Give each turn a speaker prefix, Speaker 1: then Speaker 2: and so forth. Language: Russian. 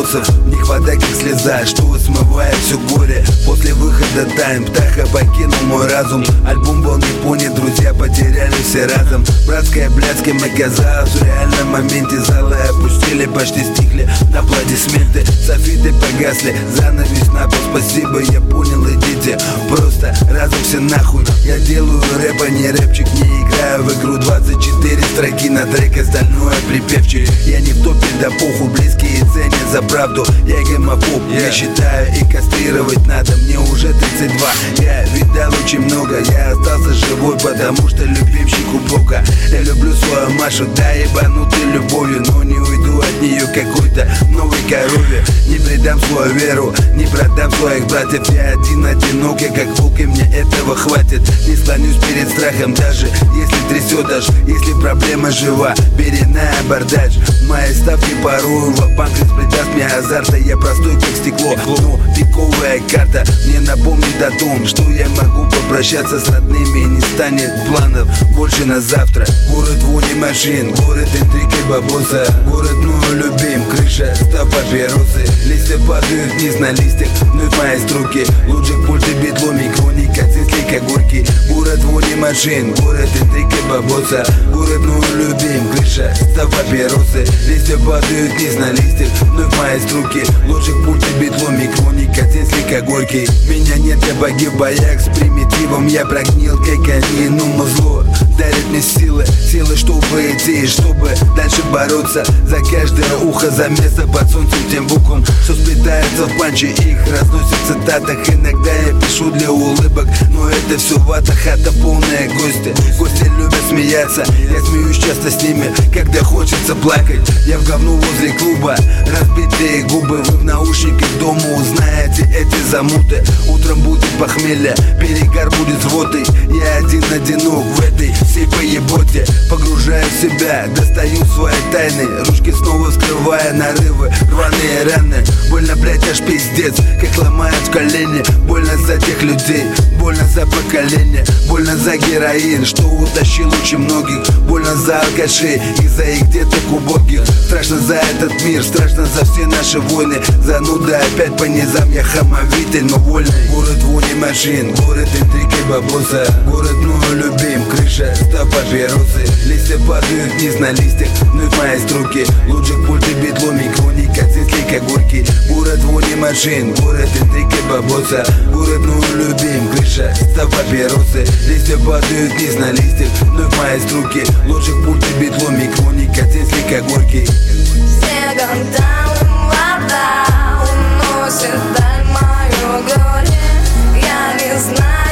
Speaker 1: вопросов, нехватает как слеза, что смывает все горе. После выхода Тайм Птаха покинул мой разум. Альбом был не понят, друзья потеряли все разом. Братская блядским оказалась в реальном моменте. Залы опустили, почти стихли аплодисменты. Софиты погасли, занавес на пол, спасибо, я понял, идите просто разом все нахуй. Я делаю рэп, а не рэпчик, не играю в игру. 24 строки на трек, остальное припевчик. Я не в топе, да похуй, близкие ценят за правду. Я гомофоб, я считаю, и кастрировать надо. Мне уже 32, я видал очень много. Я остался живой, потому что любимчик у Бога. Я люблю свою Машу, да ебанутой любовью, но не уйду от нее какой-то новой корове. Не предам свою веру, не продам своих братьев. Я один одинокий, как волк, и мне этого хватит. Не склонюсь перед страхом, даже если трясет аж. Если проблема жива, бери на абордаж. Мои ставки порою ва-банк придаст мне азарта. Я простой как стекло, но пиковая карта мне напомнит о том, что я могу попрощаться с родными. Не станет планов больше на завтра. Город вони машин, город интриг и бабоса. Город мой любим, крыша, став папиросы. Листья падают вниз на листьях, вновь мои строки. Лучик, пульты, битломи, хроника, цинские горки. Город вони машин, город интриг и бабоса. Город мой любим, крыша, став папиросы. Листья падают вниз на листьях, вновь мои строки. Лучик, пульты, битломи, хроника, цинские горки. Меня нет, я погиб в боях с примитивом. Я прогнил, как они, но музло дарит мне силы, чтобы идти, чтобы дальше бороться за каждое ухо, за место под солнцем, тем буквам, что сплетается в панче, их разносят в цитатах. Иногда я пишу для улыбок, но это все вата, хата полная гости. Гости любят смеяться, я смеюсь часто с ними, когда хочется плакать. Я в говну возле клуба, разбитые губы, вы в наушниках дома узнаете эти замуты. Утром будет похмелье, перегар будет рвотой. Я один одинок в этой всей поеботе. Погружаю в себя, достаю свои тайны, ручки снова вскрывая нарывы, рваные раны. Больно, блять, аж пиздец, как ломают в колени. Больно за тех людей, больно за поколение. Больно за героин, что утащил очень многих. Больно за алкашей и за их деток убогих. Страшно за этот мир, страшно за все наши войны. Зануда опять по низам, я хамовитель, но вольный. Город вони машин, город интриг и бабоса. Город мой любим, крыша, став папиросы. Листья падают вниз на листьях, вновь мои строки. Лучик, пульты, битломи, хроника, цинские горки. Город вони машин, город интриг и бабоса. Город мой любим, крыша, став папиросы. Листья падают вниз на листьях, вновь мои строки. Лучик, пульты, битломи, хроника, цинские горки.
Speaker 2: Снегом там вода уносит даль мою горе. Я не знаю.